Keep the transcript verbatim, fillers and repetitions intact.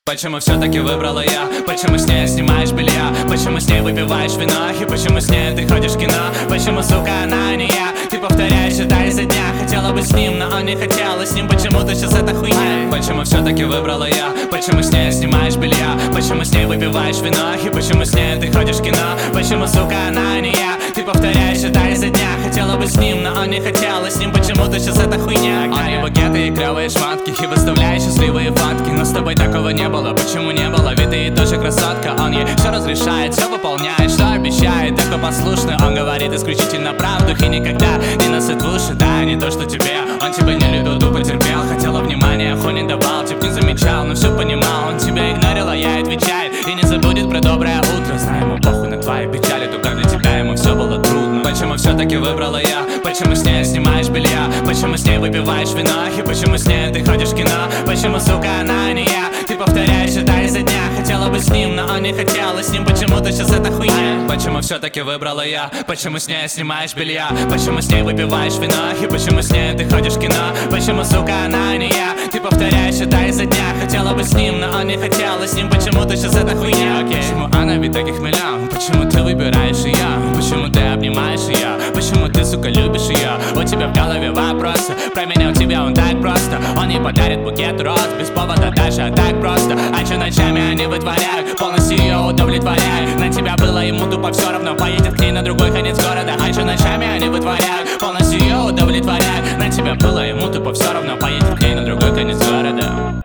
Почему все-таки выбрала я? Почему с ней снимаешь белья? Почему с ней выпиваешь вино? И почему с ней ты ходишь в кино? Почему, сука, она, а не я? Ты повторяешь это изо дня. Хотела бы с ним, но он не хотел. И с ним почему-то сейчас это хуйня. Почему все-таки выбрала я? Почему с ней снимаешь белья? Почему с ней выпиваешь вино? И почему с ней ты ходишь в кино? Почему, сука, она, а не я? Ты повторяешь это изо дня. Хотела бы с ним, но он не хотел. И с ним почему-то сейчас это хуйня. Он и букеты, и клевые шмотки, и выставляешь счастливые фотки. Но с тобой такого не было. Почему не было? Ведь ты тоже красотка. Он ей все разрешает, все выполняет, что обещает. Такой послушный, он говорит исключительно правду. И никогда не насыт в уши, да, не то, что тебе. Он тебя не любил, тупо терпел. Хотела внимания, хуй не давал, тип не замечал, но все понимал. Он тебя игнорил, а я отвечает. И не забудет про доброе утро. Знаю, ему похуй на твои печали, только для тебя ему все было трудно. Почему все-таки выбрала я? Почему с ней снимаешь белья? Почему с ней выпиваешь вино? И почему с ней ты ходишь в кино? Почему, сука, она, а не я? Ты повторяешь это изо дня. Хотела бы с ним, но он не хотел. И с ним почему-то сейчас это хуйня. Почему все-таки выбрала я? Почему с ней снимаешь белья? Почему с ней выпиваешь вино? И почему с ней ты ходишь в кино? Почему, сука, она, а не я? Ты повторяешь это изо дня. Хотела бы с ним, но он не хотел. И с ним почему-то сейчас это хуйня. Окей. Почему она ведь таких миллион? Почему ты выбираешь ее? Почему ты обнимаешь ее? Почему ты, сука, любишь ее? У тебя в голове вопросы. Про меня у тебя он так просто. Он не подарит букет роз без повода даже, а так просто. А че ночами они вытворяют? Полностью ее удовлетворяют. На тебя было ему тупо все равно. Поедет к ней на другой конец города. А че ночами они вытворяют? Полностью ее удовлетворяют. На тебя было ему тупо все равно. Поедет